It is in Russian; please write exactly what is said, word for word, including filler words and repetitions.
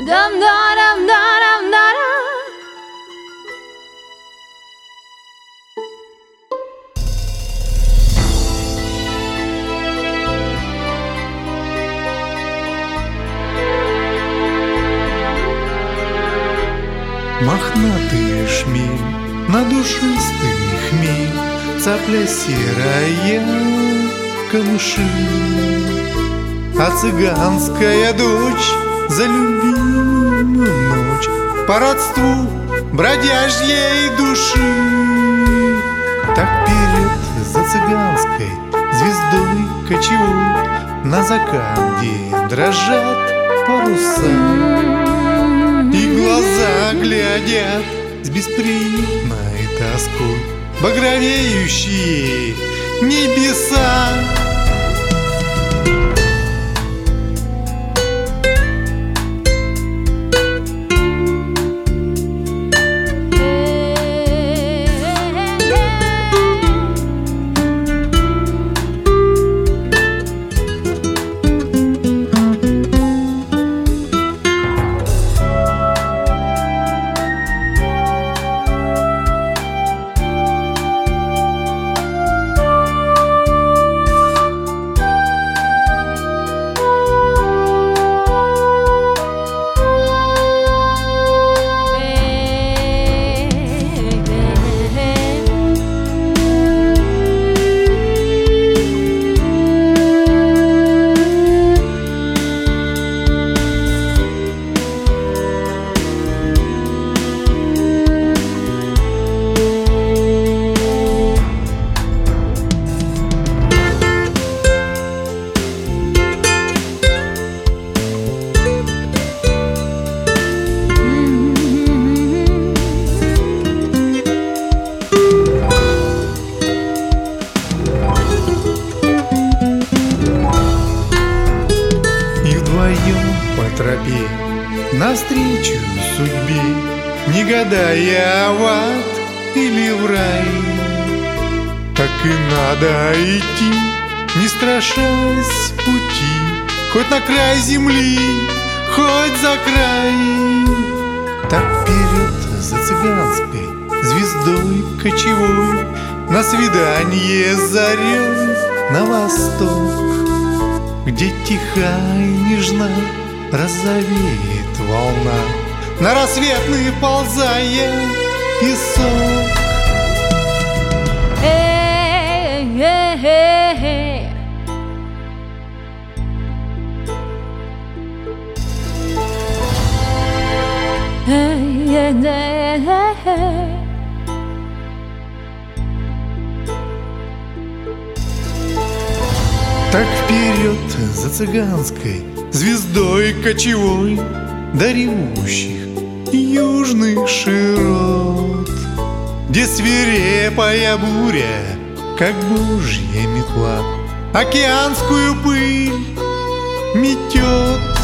Дам-дарам-дарам-дарам. Мохнатый шмель, надушистый хмель, цапля серая в камыши. А цыганская дочь за любимую ночь по родству бродяжьей души. Так перед за цыганской звездой кочевой на закате дрожат паруса, и глаза глядят с бесприютной тоской багровеющие небеса. По тропе навстречу судьбе, не гадая в ад или в рай, так и надо идти, не страшась пути, хоть на край земли, хоть за край. Так вперед за цыганской звездой кочевой на свидание с зарей на восток, где тиха и нежна розовеет волна, на рассветный ползая песок. Эй, эй, эй, эй. Эй, эй, эй, эй. Так вперед за цыганской звездой кочевой до ревущих южных широт, где свирепая буря, как божья метла, океанскую пыль метет.